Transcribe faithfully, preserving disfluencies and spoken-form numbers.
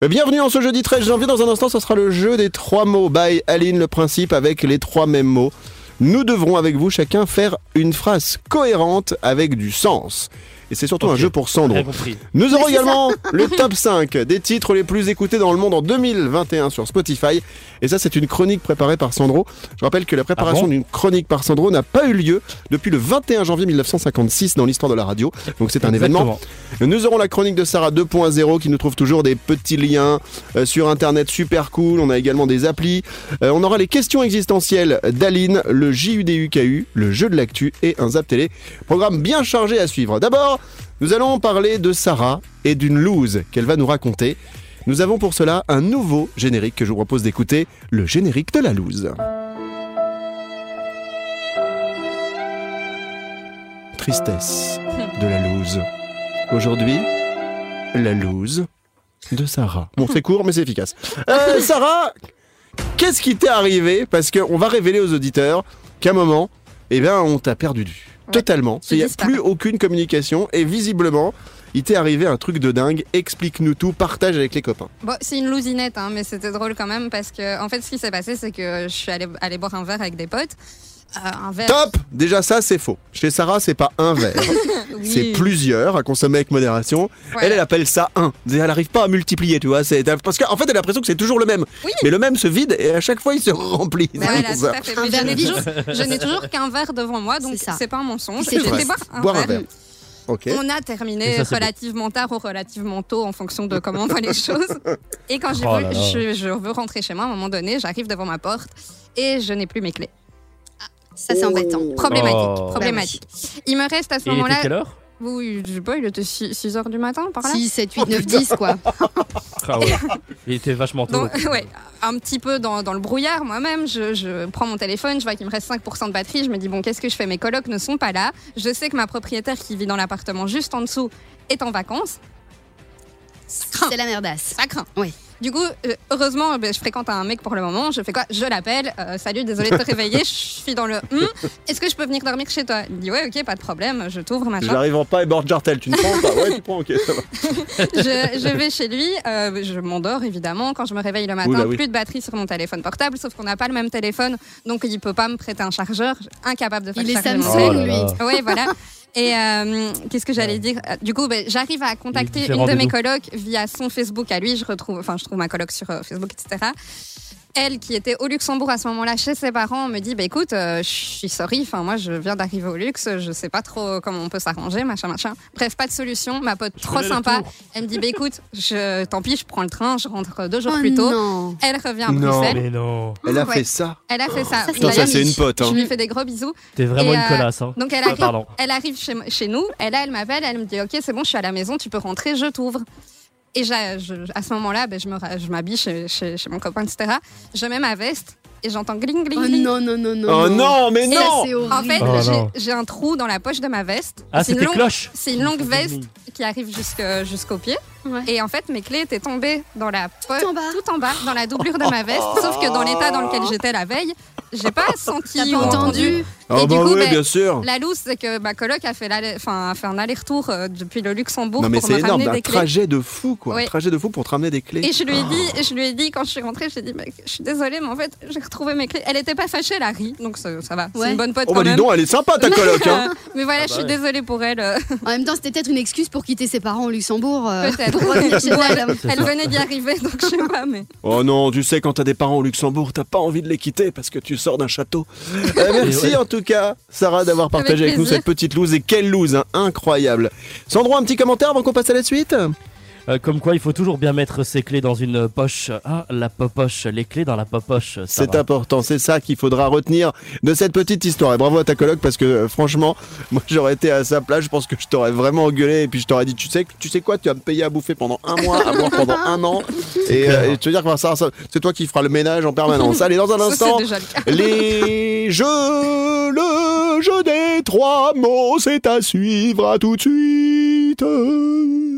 Bienvenue en ce jeudi treize janvier. Dans un instant, ce sera le jeu des trois mots by Aline. Le principe avec les trois mêmes mots. Nous devrons avec vous chacun faire une phrase cohérente avec du sens. Et c'est surtout okay. un jeu pour Sandro. Nous aurons également le top cinq des titres les plus écoutés dans le monde en deux mille vingt et un sur Spotify. Et ça, c'est une chronique préparée par Sandro. Je rappelle que la préparation ah bon d'une chronique par Sandro n'a pas eu lieu depuis le vingt et un janvier mille neuf cent cinquante-six dans l'histoire de la radio. Donc c'est un Exactement. événement. Nous aurons la chronique de Sarah deux point zéro qui nous trouve toujours des petits liens euh, sur Internet super cool. On a également des applis. Euh, on aura les questions existentielles d'Aline, le J U D U K U, le jeu de l'actu et un Zap Télé. Programme bien chargé à suivre. D'abord, nous allons parler de Sarah et d'une loose qu'elle va nous raconter. Nous avons pour cela un nouveau générique que je vous propose d'écouter, le générique de la loose. Tristesse de la loose. Aujourd'hui, la loose de Sarah. Bon, c'est court, mais c'est efficace. Euh, Sarah, qu'est-ce qui t'est arrivé ? Parce qu'on va révéler aux auditeurs qu'à un moment, eh bien, on t'a perdu de vue. Ouais, totalement. Il n'y a plus aucune communication et visiblement, il t'est arrivé un truc de dingue. Explique-nous tout, partage avec les copains. Bon, c'est une lousinette, hein, mais c'était drôle quand même parce que, en fait, ce qui s'est passé, c'est que je suis allée, allée boire un verre avec des potes. Euh, un verre... Top ! Déjà ça, c'est faux. Chez Sarah, c'est pas un verre. Oui. C'est plusieurs à consommer avec modération. Ouais. Elle, elle appelle ça un. Elle n'arrive pas à multiplier, tu vois. C'est... Parce qu'en fait, elle a l'impression que c'est toujours le même. Oui. Mais le même se vide et à chaque fois, il se remplit. Bah voilà, tout à fait. Mais je, n'ai toujours, je n'ai toujours qu'un verre devant moi, donc c'est, c'est pas un mensonge. C'est vrai. Boire un boire verre. Un verre. Okay. On a terminé ça, relativement beau. tard ou relativement tôt en fonction de comment on voit les choses. Et quand j'ai oh veux, je, je veux rentrer chez moi, à un moment donné, j'arrive devant ma porte et je n'ai plus mes clés. Ça, c'est embêtant. Oh. Problématique. Oh. Problématique. Il me reste à ce Et moment-là. Il était quelle heure ? Oui, je sais pas, il était six heures du matin, par là. six, sept, huit, neuf, dix, quoi. Ah ouais. Il était vachement tôt. Donc, ouais, un petit peu dans, dans le brouillard, moi-même. Je, je prends mon téléphone, je vois qu'il me reste cinq pour cent de batterie. Je me dis, bon, qu'est-ce que je fais ? Mes colocs ne sont pas là. Je sais que ma propriétaire qui vit dans l'appartement juste en dessous est en vacances. Ça craint. C'est la merdasse. Ça craint. Oui. Du coup, euh, heureusement, bah, je fréquente un mec pour le moment. Je fais quoi ? Je l'appelle. Euh, Salut, désolé de te réveiller. Je suis dans le hm, est-ce que je peux venir dormir chez toi ? Il me dit ouais, ok, pas de problème. Je t'ouvre, machin. J'arrive en pas et bord jartel. Tu ne prends pas ? Ouais, tu prends, ok, ça va. je, je vais chez lui. Euh, je m'endors évidemment. Quand je me réveille le matin, Oula, oui. plus de batterie sur mon téléphone portable. Sauf qu'on n'a pas le même téléphone, donc il peut pas me prêter un chargeur. Incapable de faire il charger est mon Samsung, lui. Oui, voilà. Et euh, qu'est-ce que j'allais dire ? Du coup, ben, j'arrive à contacter une de mes colocs via son Facebook à lui. Je retrouve, enfin, je trouve ma coloc sur euh, Facebook, et cetera. Elle, qui était au Luxembourg à ce moment-là, chez ses parents, me dit bah, écoute, euh, je suis sorry, enfin, moi, je viens d'arriver au luxe, je sais pas trop comment on peut s'arranger, machin, machin. Bref, pas de solution. Ma pote, je trop sympa, elle me dit bah, écoute, je, tant pis, je prends le train, je rentre deux jours oh plus tôt. Non. Elle revient à non, Bruxelles. Mais non. Elle a ouais. fait ça. Elle a fait ça. Oh, putain, ça, c'est une pote. Hein. Je lui fais des gros bisous. T'es vraiment Et, une connasse. Hein. Donc, elle arrive, ah, elle arrive chez, chez nous, et là, elle m'appelle, elle me dit ok, c'est bon, je suis à la maison, tu peux rentrer, je t'ouvre. Et je, à ce moment-là, ben, je, me, je m'habille chez, chez, chez mon copain, et cetera. Je mets ma veste et j'entends gling, gling, gling. Oh non, non, non, non. Oh non, mais non. Ça, c'est horrible. En fait, oh, j'ai, j'ai un trou dans la poche de ma veste. Ah, c'est c'était une longue, cloche. C'est une longue veste qui arrive jusque, jusqu'au pied. Ouais. Et en fait, mes clés étaient tombées dans la po- tout, en bas. tout en bas, dans la doublure de ma veste. Sauf que dans l'état dans lequel j'étais la veille, j'ai pas senti T'as ou pas entendu. entendu. Oh et bah du coup, oui, ben, bien sûr. la loose, c'est que ma coloc a fait, a fait un aller-retour euh, depuis le Luxembourg non, mais pour c'est me énorme, ramener un des clés. trajet de fou, quoi. Oui. Un trajet de fou pour te ramener des clés. Et je lui ai dit, je lui ai dit quand je suis rentrée, je lui ai dit, mec, je suis désolée, mais en fait, j'ai retrouvé mes clés. Elle était pas fâchée, elle a ri, donc ça, ça va. Ouais. C'est une bonne pote Oh quand bah dis même. donc, elle est sympa ta coloc, hein. Mais voilà, Ah bah je suis ouais. désolée pour elle. En même temps, c'était peut-être une excuse pour quitter ses parents au Luxembourg. Euh, Peut-être. Pour revenir chez elle. Elle venait d'y arriver, donc je sais pas, mais. Oh non, tu sais, quand t'as des parents au Luxembourg, t'as pas envie de les quitter parce que tu sors d'un château. Euh, merci ouais. en tout cas, Sarah, d'avoir partagé avec, avec nous cette petite loose. Et quelle loose, hein, incroyable. Sandro, un petit commentaire avant qu'on passe à la suite ? Euh, comme quoi, il faut toujours bien mettre ses clés dans une poche. Ah, la popoche, les clés dans la popoche. Ça c'est va. important, c'est ça qu'il faudra retenir de cette petite histoire. Et bravo à ta coloc parce que euh, franchement, moi j'aurais été à sa place, je pense que je t'aurais vraiment engueulé et puis je t'aurais dit, tu sais, tu sais quoi, tu vas me payer à bouffer pendant un mois, à boire pendant un an. Et, euh, et je veux dire que ça, ça, c'est toi qui feras le ménage en permanence. Allez, dans un instant, Ça, c'est déjà le cas. les jeux, le jeu des trois mots, c'est à suivre, à tout de suite.